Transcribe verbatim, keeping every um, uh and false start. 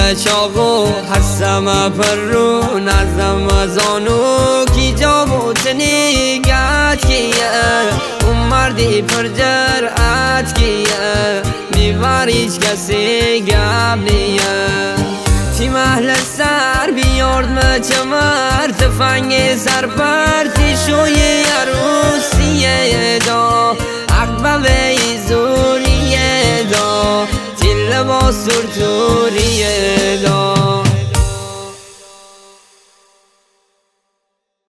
چاقو هستم پر رو نزدم از آنو کی جابو تنیگت کیه اون مردی پر جرأت کیه دیوار هیچ کسی گب نیه تیم اهل سر بیارد مچمر تفنگ سر پر تیشوی یارو